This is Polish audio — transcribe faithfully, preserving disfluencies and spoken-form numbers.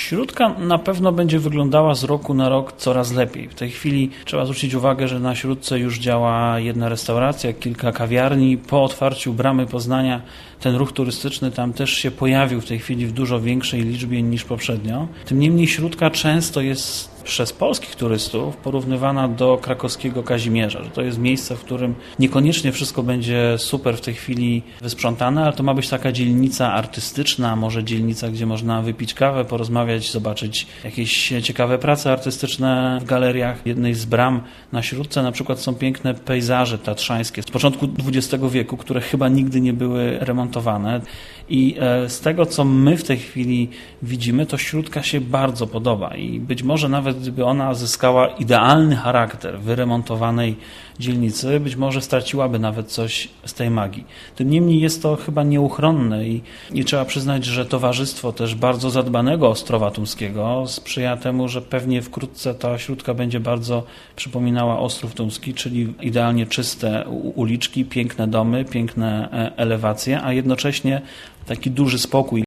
Śródka na pewno będzie wyglądała z roku na rok coraz lepiej. W tej chwili trzeba zwrócić uwagę, że na Śródce już działa jedna restauracja, kilka kawiarni. Po otwarciu Bramy Poznania ten ruch turystyczny tam też się pojawił w tej chwili w dużo większej liczbie niż poprzednio. Tym niemniej Śródka często jest przez polskich turystów porównywana do krakowskiego Kazimierza, że to jest miejsce, w którym niekoniecznie wszystko będzie super w tej chwili wysprzątane, ale to ma być taka dzielnica artystyczna, może dzielnica, gdzie można wypić kawę, porozmawiać, zobaczyć jakieś ciekawe prace artystyczne w galeriach. W jednej z bram na Śródce na przykład są piękne pejzaże tatrzańskie z początku dwudziestego wieku, które chyba nigdy nie były remontowane i z tego, co my w tej chwili widzimy, to Śródka się bardzo podoba i być może nawet gdyby ona zyskała idealny charakter wyremontowanej dzielnicy, być może straciłaby nawet coś z tej magii. Tym niemniej jest to chyba nieuchronne i, i trzeba przyznać, że towarzystwo też bardzo zadbanego Ostrowa Tumskiego sprzyja temu, że pewnie wkrótce ta Śródka będzie bardzo przypominała Ostrów Tumski, czyli idealnie czyste uliczki, piękne domy, piękne elewacje, a jednocześnie taki duży spokój.